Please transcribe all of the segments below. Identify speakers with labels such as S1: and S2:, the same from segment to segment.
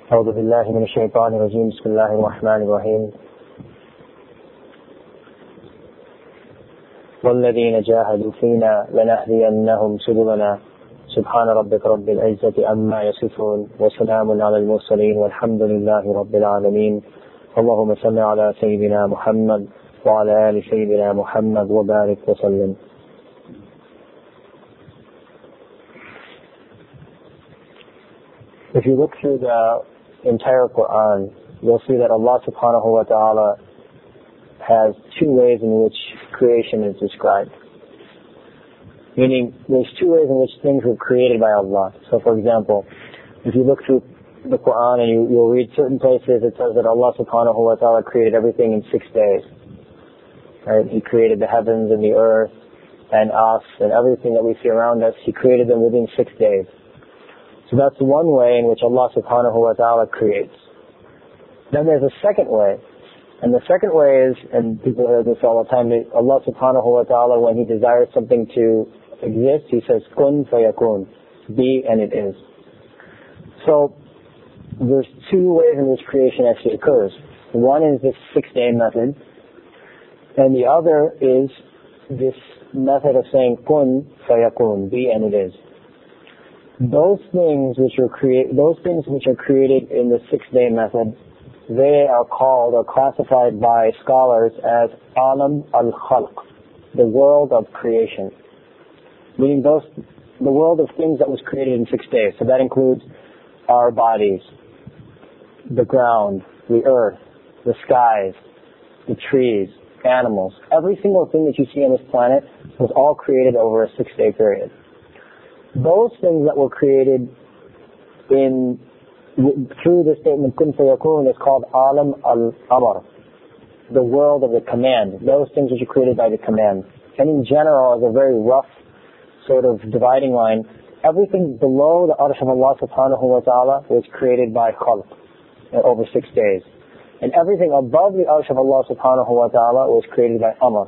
S1: أعوذ بالله من الشيطان الرجيم. بسم الله الرحمن الرحيم. والذين جاهدوا فينا لنهدينهم سبلنا سبحان ربك رب العزة عما يصفون وسلام على المرسلين والحمد لله رب العالمين. اللهم صل على سيدنا محمد وعلى آل سيدنا محمد وبارك وسلم. If you look through the entire Quran, you'll see that Allah subhanahu wa ta'ala has two ways in which creation is described. Meaning, there's two ways in which things were created by Allah. So for example, if you look through the Quran and you'll read certain places, it says that Allah subhanahu wa ta'ala created everything in 6 days. Right? He created the heavens and the earth and us and everything that we see around us. He created them within 6 days. So that's one way in which Allah subhanahu wa ta'ala creates. Then there's a second way. And the second way is, and people hear this all the time, Allah subhanahu wa ta'ala, when He desires something to exist, He says, kun fayakun, be and it is. So, there's two ways in which creation actually occurs. One is this 6-day method, and the other is this method of saying kun fayakun, be and it is. Those things which are created in the 6-day method, they are called or classified by scholars as alam al-khalq, the world of creation. Meaning the world of things that was created in 6 days. So that includes our bodies, the ground, the earth, the skies, the trees, animals. Every single thing that you see on this planet was all created over a 6-day period. Those things that were created through the statement kun fayakun is called alam al-amr, the world of the command. Those things which are created by the command. And in general, as a very rough sort of dividing line, everything below the arsh of Allah subhanahu wa ta'ala was created by khalq over 6 days. And everything above the arsh of Allah subhanahu wa ta'ala was created by amr.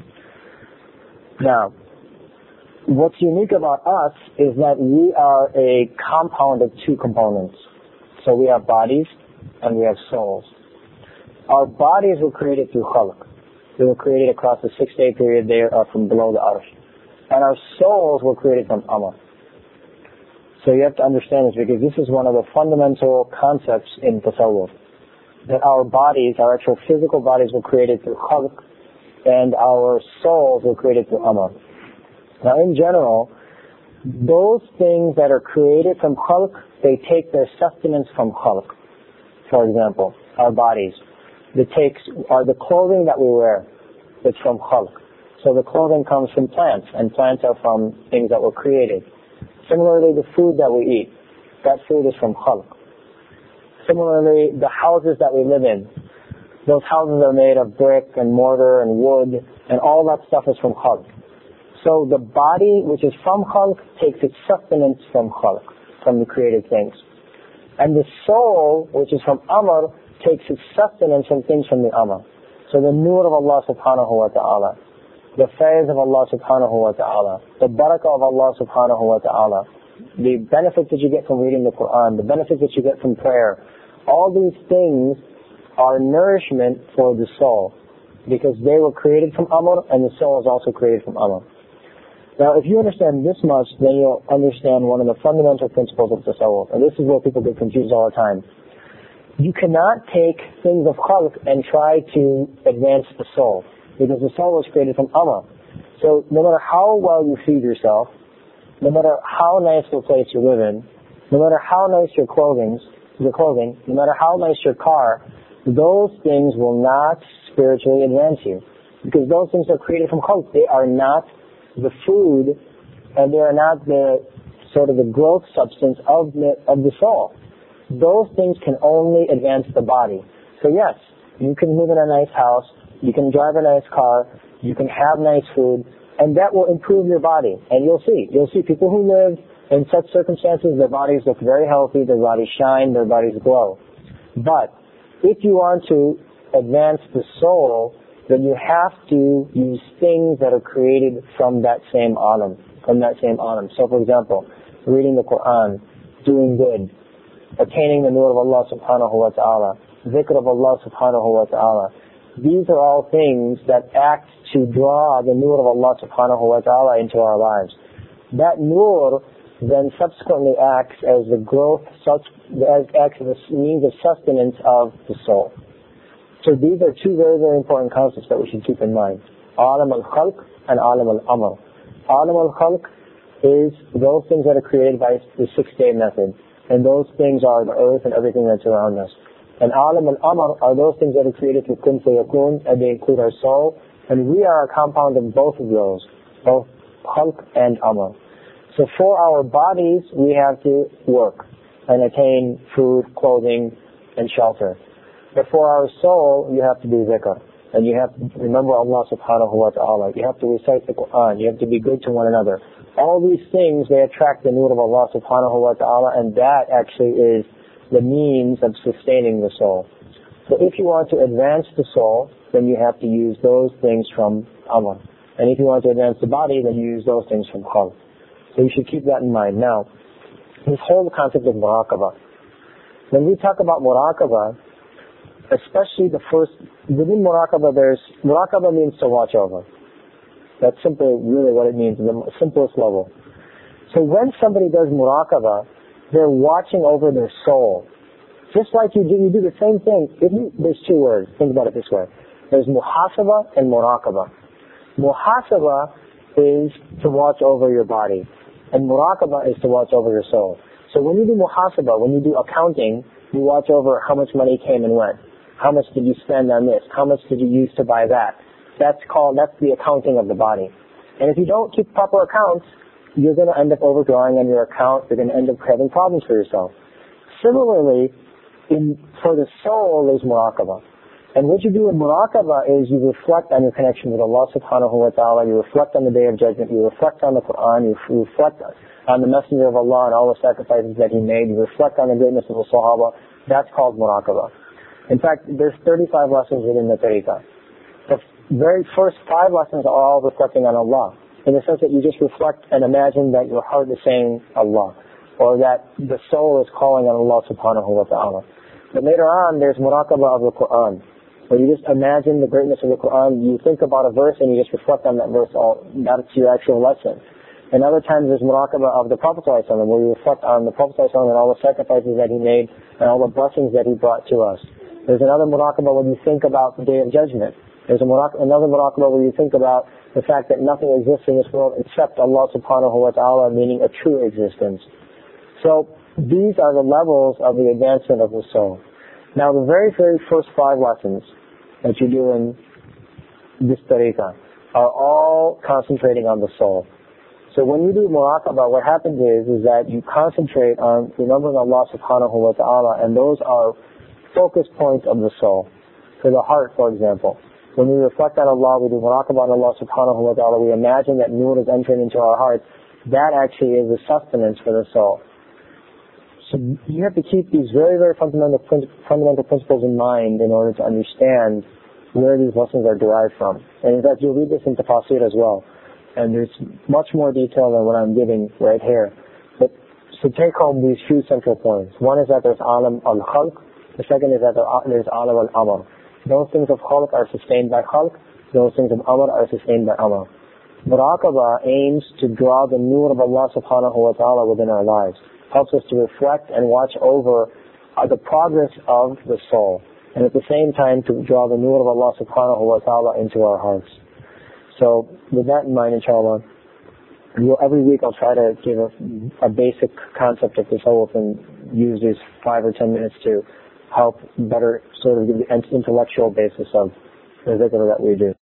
S1: Now, what's unique about us is that we are a compound of two components. So we have bodies and we have souls. Our bodies were created through khalq. They were created across the 6-day period. They are from below the arsh. And our souls were created from amr. So you have to understand this because this is one of the fundamental concepts in tasawwuf. That our bodies, our actual physical bodies were created through khalq and our souls were created through amr. Now in general, those things that are created from khalq, they take their sustenance from khalq. For example, our bodies. The clothing that we wear, it's from khalq. So the clothing comes from plants, and plants are from things that were created. Similarly, the food that we eat, that food is from khalq. Similarly, the houses that we live in, those houses are made of brick and mortar and wood, and all that stuff is from khalq. So the body, which is from khalq, takes its sustenance from khalq, from the created things. And the soul, which is from amr, takes its sustenance from things from the amr. So the nur of Allah subhanahu wa ta'ala, the faiz of Allah subhanahu wa ta'ala, the barakah of Allah subhanahu wa ta'ala, the benefits that you get from reading the Quran, the benefits that you get from prayer, all these things are nourishment for the soul. Because they were created from amr and the soul is also created from amr. Now, if you understand this much, then you'll understand one of the fundamental principles of tasawwuf. And this is where people get confused all the time. You cannot take things of khalq and try to advance the soul. Because the soul was created from amr. So, no matter how well you feed yourself, no matter how nice the place you live in, no matter how nice your clothing, no matter how nice your car, those things will not spiritually advance you. Because those things are created from khalq. They are not the food, and they are not the sort of the growth substance of the soul. Those things can only advance the body. So yes, you can live in a nice house, you can drive a nice car, you can have nice food, and that will improve your body. And you'll see people who live in such circumstances, their bodies look very healthy, their bodies shine, their bodies glow. But if you want to advance the soul, then you have to use things that are created from that same alam. So for example, reading the Quran, doing good, attaining the nur of Allah subhanahu wa ta'ala, zikr of Allah subhanahu wa ta'ala. These are all things that act to draw the nur of Allah subhanahu wa ta'ala into our lives. That nur then subsequently acts as the growth, acts as a means of sustenance of the soul. So these are two very, very important concepts that we should keep in mind. Alam al-khalq and alam al-amr. Alam al-khalq is those things that are created by the 6-day method. And those things are the earth and everything that's around us. And alam al-amr are those things that are created through kun fayakun, and they include our soul. And we are a compound of both of those, both khalq and amr. So for our bodies, we have to work and attain food, clothing, and shelter. But for our soul, you have to do zikr. And you have to remember Allah subhanahu wa ta'ala. You have to recite the Quran. You have to be good to one another. All these things, they attract the nur of Allah subhanahu wa ta'ala, and that actually is the means of sustaining the soul. So if you want to advance the soul, then you have to use those things from amr. And if you want to advance the body, then you use those things from khalq. So you should keep that in mind. Now, this whole concept of muraqabah. When we talk about muraqabah, especially within muraqabah, muraqabah means to watch over. That's simply really what it means in the simplest level. So when somebody does muraqabah, they're watching over their soul. Just like you do the same thing. There's two words. Think about it this way. There's muhasabah and muraqabah. Muhasabah is to watch over your body, and muraqabah is to watch over your soul. So when you do muhasabah, when you do accounting, you watch over how much money came and went. How much did you spend on this? How much did you use to buy that? That's the accounting of the body. And if you don't keep proper accounts, you're going to end up overdrawing on your account. You're going to end up having problems for yourself. Similarly, for the soul, there's muraqabah. And what you do in muraqabah is you reflect on your connection with Allah subhanahu wa ta'ala, you reflect on the Day of Judgment, you reflect on the Quran, you reflect on the Messenger of Allah and all the sacrifices that He made, you reflect on the greatness of the Sahaba. That's called muraqabah. In fact, there's 35 lessons within the tariqah. The very first 5 lessons are all reflecting on Allah, in the sense that you just reflect and imagine that your heart is saying Allah, or that the soul is calling on Allah subhanahu wa ta'ala. But later on, there's muraqabah of the Quran, where you just imagine the greatness of the Quran, you think about a verse and you just reflect on that verse, that's your actual lesson. And other times there's muraqabah of the Prophet ﷺ, where you reflect on the Prophet ﷺ and all the sacrifices that he made and all the blessings that he brought to us. There's another muraqabah when you think about the Day of Judgment. There's another muraqabah where you think about the fact that nothing exists in this world except Allah subhanahu wa ta'ala, meaning a true existence. So these are the levels of the advancement of the soul. Now the very, very first 5 lessons that you do in this tariqah are all concentrating on the soul. So when you do muraqabah, what happens is that you concentrate on remembering Allah subhanahu wa ta'ala, and those are focus points of the soul. For the heart, for example, when we reflect on Allah, we do muraqabah on Allah subhanahu wa ta'ala, we imagine that nur is entering into our hearts. That actually is the sustenance for the soul. So you have to keep these very, very fundamental principles in mind in order to understand where these lessons are derived from. And in fact, you'll read this in Tafasir as well. And there's much more detail than what I'm giving right here. But so take home these few central points. One is that there's alam al-khalq. The second is that there's alam al-amr. Those things of khalq are sustained by khalq. Those things of amr are sustained by amr. Muraqabah aims to draw the nur of Allah subhanahu wa ta'ala within our lives. Helps us to reflect and watch over the progress of the soul. And at the same time to draw the nur of Allah subhanahu wa ta'ala into our hearts. So with that in mind, inshallah, every week I'll try to give a basic concept of tasawwuf and use these 5 or 10 minutes to help better sort of give the intellectual basis of the dhikr that we do.